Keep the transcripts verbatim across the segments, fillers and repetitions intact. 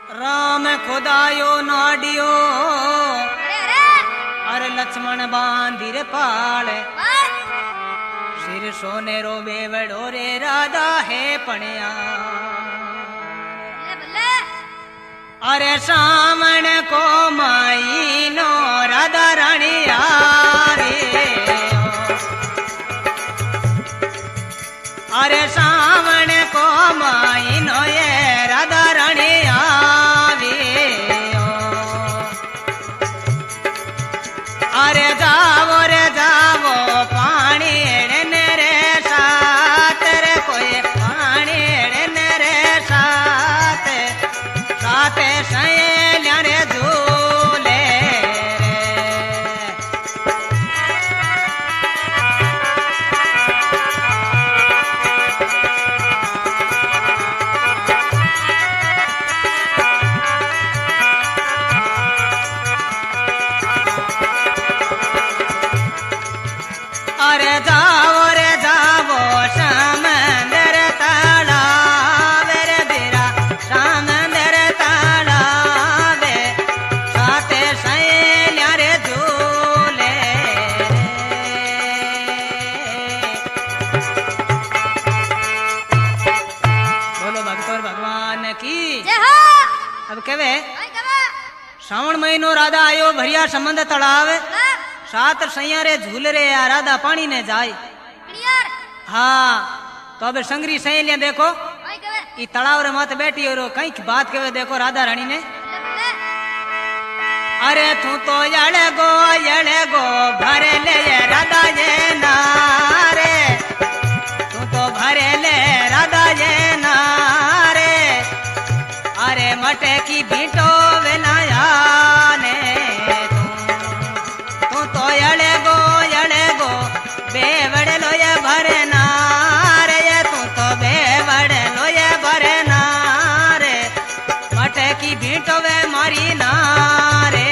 राम खुदायो नाडियो अरे लक्ष्मण बांधिर पाल सिर सोने रो बेवड़ो रे राधा है पणिया अरे सामण को माई नो राधा रानी रे अरे सामण को माई नो ये राधा रानी अरे जावो रे जावो पानी एड़ने रे साथ रे कोई पानी एड़ने रे साथ साथ सहेलिया रे झूले अरे जाओ रे जाओ समंदर तालाब रे तेरा समंदर तालाब साथे सहेलिया रे झूले बोलो भक्त और भगवान की अब कहवे श्रावण महीनो राधा आयो भरिया समंदर तालाब सात सैया रे झूल रे या राधा पानी ने जाए हाँ तो अब संगरी सहेलियां देखो ई तालाब रे माथे बैठी और कई बात कहे देखो राधा रानी ने अरे तू तो यड़े गो यड़े गो भरे ले ये राधा ये नारे तू तो भरे ले राधा ये नारे अरे मटे की बीटो वेलाया ने यड़े गो यड़े गो बेवड़े लोये भरे नारे ये तू तो बेवड़े लोये भरे नारे मटे की भीटो वे मारी नारे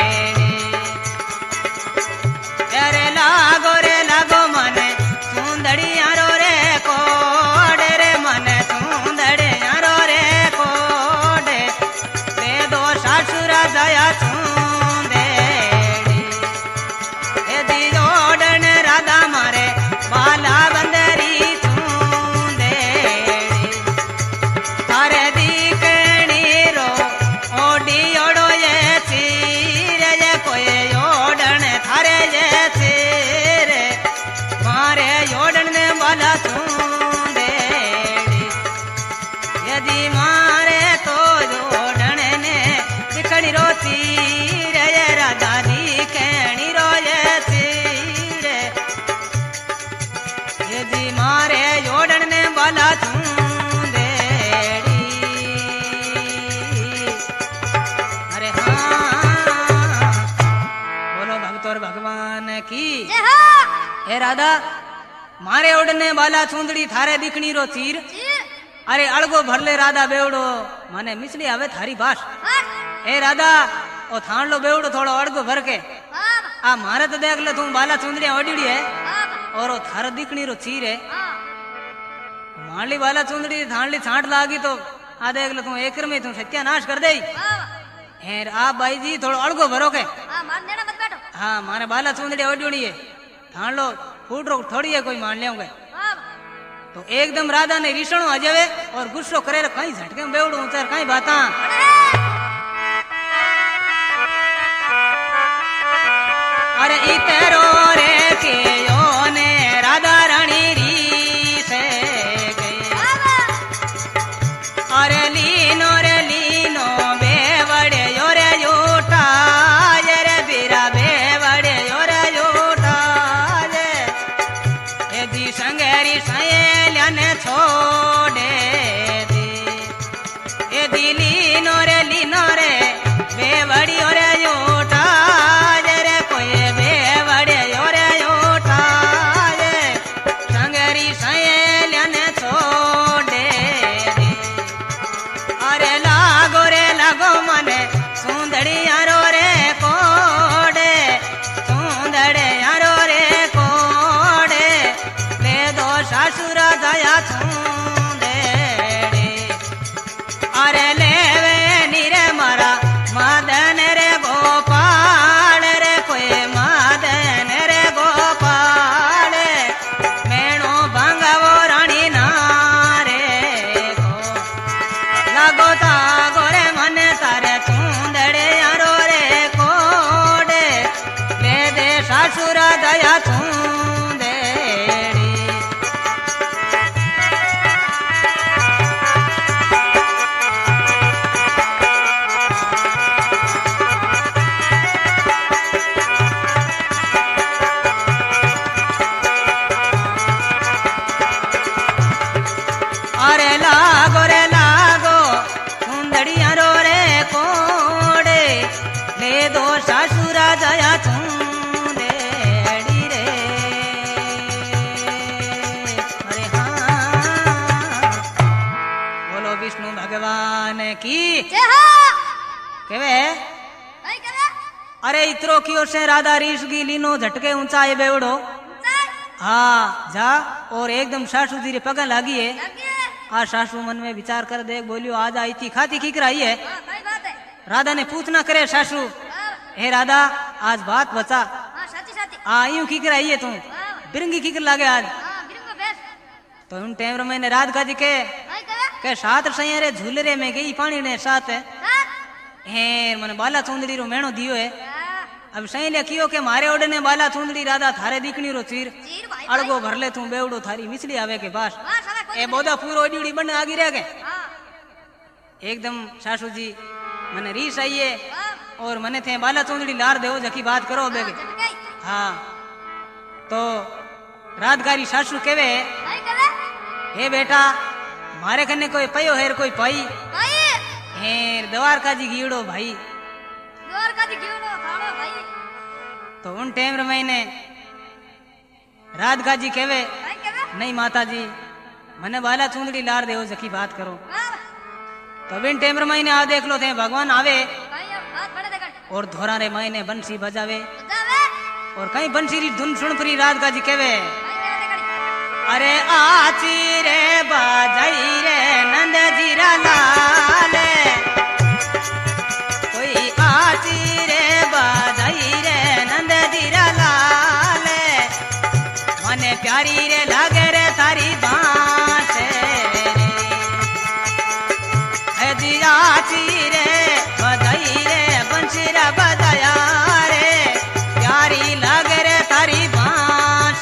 अरे लागो रे लागो मने सुंदड़ी यारो रे कोडे रे मने सुंदड़ी यारो रे कोडे वे दो सासुरा जया बाला बंदरी चूंदे थारे दीकणी रो ओडी ओडो ये चीर ये कोई ओडन थारे ये चीर मारे ओडन ने बाला चूंदे यदि मारे तो ओडन ने दीकणी रो चीर ये राधा दीकणी रो ये जी मारे जोड़न ने बाला चूंदेड़ी अरे हाँ बोलो भक्त और भगवान की हे राधा मारे ओढ़ने बाला चूंदड़ी थारे दिखनी रो चीर अरे अड़गो भरले राधा बेवड़ो माने मिसली आवे थारी बास हे राधा ओ थान लो बेवड़ो थोड़ो अड़गो भर के आ मारे तो देख ले तू बाला चूंदड़ी ओढ़ी है और वो थार दिखनी रो चीर है माली वाला चुंदड़ी थानली छांट लागी तो आ देख लो तू एक में तू सत्यानाश कर दे हेर आ भाई जी थोड़ा अड़गो भरो के हाँ मारे बाला चुंदड़ी ओढ़ी है थान लो फूट रो थोड़ी है कोई मान लियोगे तो एकदम राधा ने रिसणो आ जावे और गुस्सो करे कहीं झटके में बेवड़ो ऊंचार कहीं बाता अरे इतरो रे के योने राधा रानी री से गई अरे लीनो रे लीनो बेवड़े योरे योटा रे बीरा बेवड़े योरे योटा ये दी संगेरी सहेलिया ने छोड़े दी ये दी लीनो रे लीनो रे बेवड़ी योरे योटा सुंदड़ी यारो रे कोडे सुंदड़े यारो रे कोडे ले दो सासुरा दया छूंदे अरे ले घड़िया रो रे कोड़े ले दो सासुरा जया चूंदेड़ी रे। अरे हाँ बोलो विष्णु भगवान की केवे अरे इतरो कियो से राधा रीस की लीनो झटके ऊंचाई बेवड़ो हाँ जा और एकदम सासू जी रे पगा लागी है। आज सासू मन में विचार कर देख बोलियो आज आई थी खाती खीक रही है। राधा ने पूछना करे सासू हे राधा आज बात बचा आ यूं खीक रही है तू बिरंगी खीक लागे आज तो उन टाइम मैंने राधिका जी के के साथ सैरे झूलरे में गई पानी ने साथ हे मैंने बाला चूंदड़ी रो मेणो दियो है। अब सही ले कियो के मारे ओडे ने बाला चूंदड़ी राधा थारे दीकनी रो चीर अड़गो भर ले तू बेवड़ो थारी मिसली आवे के पास ए बोदा पूरो ओडी बन आगी रह गए। एकदम सासू जी मने रीस आई है और मने थे बाला चूंदड़ी लार देवो जकी बात करो बेगे। हाँ तो राधगारी सासू केवे हे बेटा मारे कने कोई पयो हेर कोई पाई हेर द्वारका जी गीड़ो भाई द्वारका जी गीड़ो थाड़ो भाई। तो उन टाइम मैंने राधिका जी केवे नहीं माता जी मने बाला चूंदड़ी लार देवो जकी बात करो। तो बिन टाइम मैंने आ देख लो थे भगवान आवे और धोरा रे मैंने बंसी बजावे और कहीं बंसी री धुन सुन परी राधिका जी केवे अरे आची रे बाजाई रे नंद जीरा लाल कोई आची रे बाजाई रे नंद जीरा लाल मने प्यारी रे लागे रे तारी बांस है जी आची रे बाजाई रे बंसी रे बजाया रे प्यारी लागे रे तारी बांस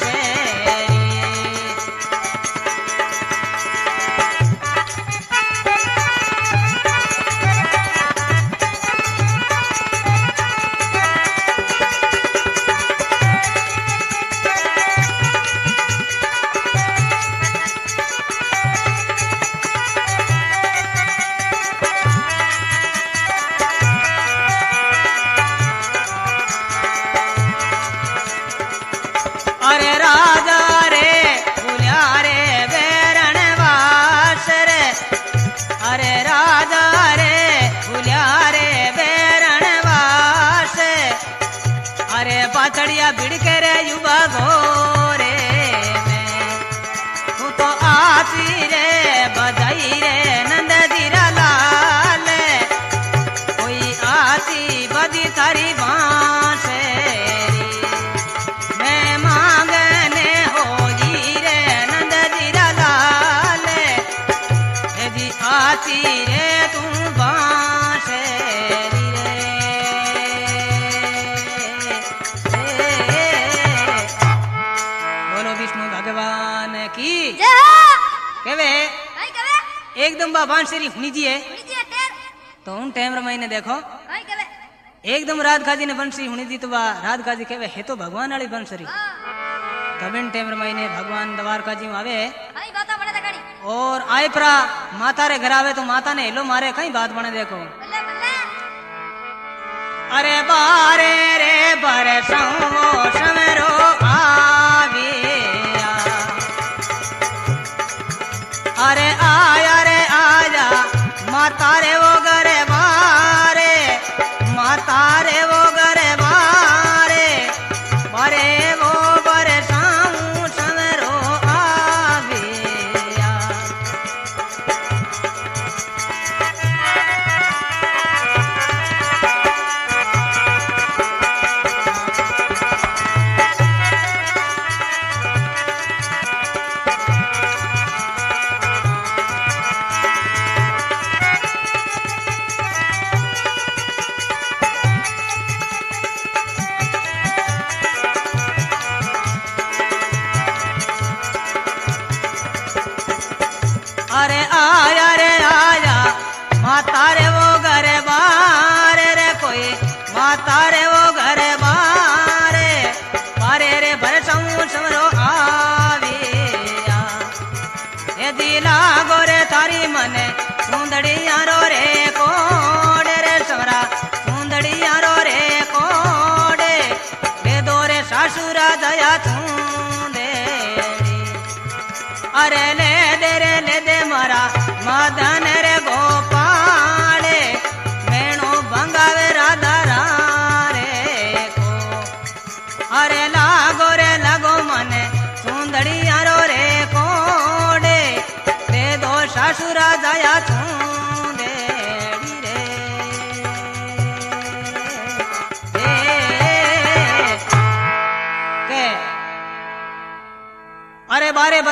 चढ़िया भिड़के रे युवा गोरे में तू तो आती रे बजाई रे नंद जीरा लाल कोई आती बदी थारी बांसेरी मैं मांगने होगी रे नंद जीरा लाल हे जी आती रे तू बांसेरी केवे एकदम बा बांसुरी हुनी जी है। तो उन टाइम मैंने देखो एकदम राधिका जी ने बंसुरी हुनी जी तो बा राधिका जी केवे है तो भगवान वाली बंसुरी। तब इन टाइम मैंने भगवान द्वारका जी आवे और आए परा माता रे घर आवे तो माता ने हेलो मारे कहीं बात बने देखो अरे बारे रे बारे समो समरो आवे अरे आया रे आया माता रे वो गरे बारे माता रे वो गरे बारे बारे वो बरे सामू समरो आविया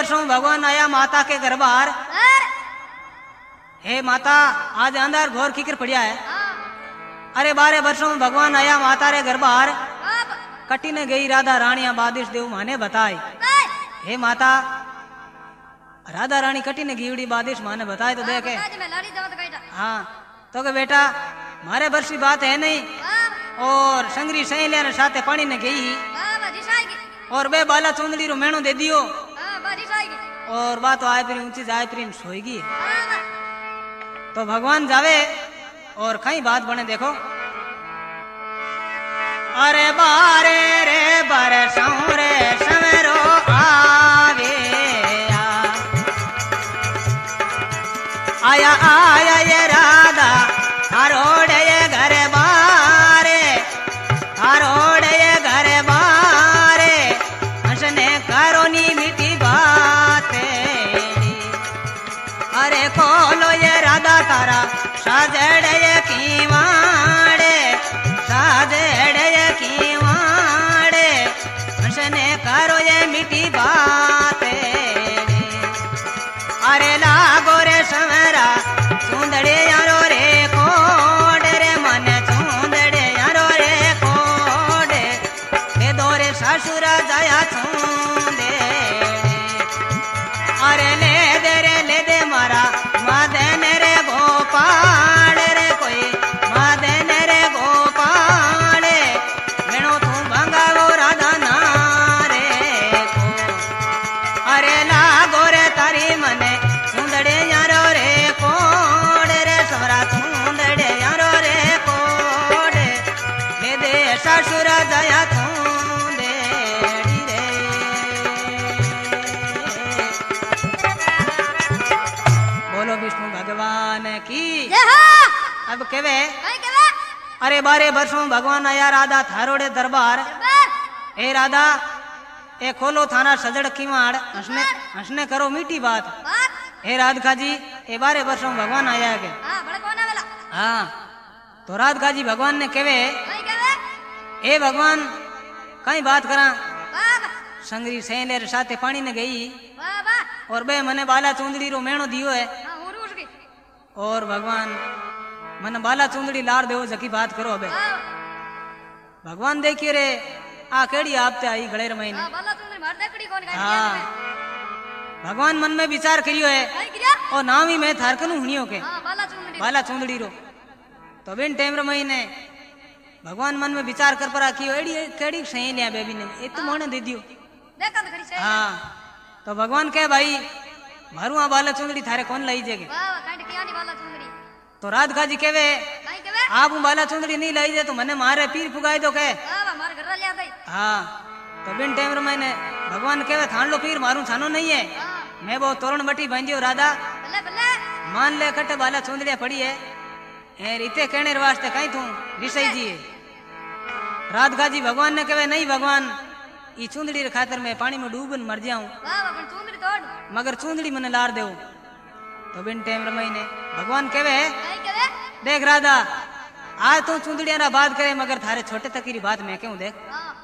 वर्षों भगवान आया माता के घर बाहर। हे माता आज अंदर घोर कीकर पड़िया है। अरे बारह वर्षों में भगवान आया माता रे घर बाहर। कटी ने गई राधा रानिया बादिश देव माने बताई। हे माता राधा रानी कटी ने गीवड़ी बादिश माने बताए तो देखे। हाँ तो के बेटा मारे वर्ष की बात है नहीं और संगरी सहेलिया ने साथे पानी ने गई और बे बाला चुंदड़ी रो मेणो दे दियो और बात आए फिर ऊंची जाए फिर सोएगी। तो भगवान जावे और कई बात बने देखो। अरे बारे रे बरसों रे समरो आवे आया आया ये राधा हरोड़े ये घर बारे हरोड़े ये घर बारे हंसने करो नी मीठी बातें। अरे खोलो ये राधा तारा साजड़े ये कीवाड़े साजड़े ये कीवाड़े हंसने करो ये मीठी बातें। अरे लागो रे समरा चूंदड़े यारो रे कोड रे मन चूंदड़े यारो रे कोड ले दो रे ससुर जाया चूंदे। अरे ले दे रे ले दे मारा मदन रे गोपाल रे कोई मदन रे गोपाल मेणो तू भंगा वो राधा नारे को। अरे लागो रे तारी मने चूंदड़े यारो रे कोड रे समरा चूंदड़े यारो रे कोड ले दे ससुर जया चूंदे रे। बोलो विष्णु भगवान की। अब केवे अरे बारह वर्षों भगवान आया राधा थारोड़े दरबार। ए राधा ए खोलो थाना सजड़ किवाड़ हंसने हंसने करो मीठी बात। हे राधिका जी ए बारह वर्षों में भगवान आया है के। हाँ तो राधिका जी भगवान ने केवे ए भगवान कई बात करा संगरी सहेले साथे पानी ने गई और बे मने बाला चूंदड़ी रो मेणो दियो है और भगवान मन बाला चूंदड़ी लार देव जकी बात करो। अबे भगवान देखिए रे आ केड़ी आपते आई गड़ेर महीने। हाँ भगवान मन में विचार करियो है और नाम ही मैं थारकनु हुनियो के बाला चूंदड़ी रो। तो बिन टाइम रो महीने भगवान मन में विचार कर परा कियो एड़ी केड़ी सही लिया बेबी ने ए तो मोने दे दियो। हाँ तो भगवान कहे भाई मारू आ बाला चूंदड़ी थारे कौन लाई जेगे। तो राधिका जी केवे आप बाला चूंदड़ी नहीं लाई जे तो मने मारे पीर फुगाई दो के। हाँ तो बिन टाइम रो मैंने भगवान केवे थान लो पीर मारू छानो नहीं है मैं वो तोरण बटी बांधियो राधा मान ले कटे बाला चूंदड़िया पड़ी है ए रीते कहने वास्ते कहीं तू विषय जी। राधिका जी भगवान ने कहे नहीं भगवान ई चूंदड़ी रे खातर मैं पानी में डूबन मर जाऊं मगर चूंदड़ी मने लार देव। तो बिन टाइम रमई ने भगवान कहे देख राधा आज तू चूंदड़िया रा बात करे मगर थारे छोटे तक की बात मैं क्यों देख।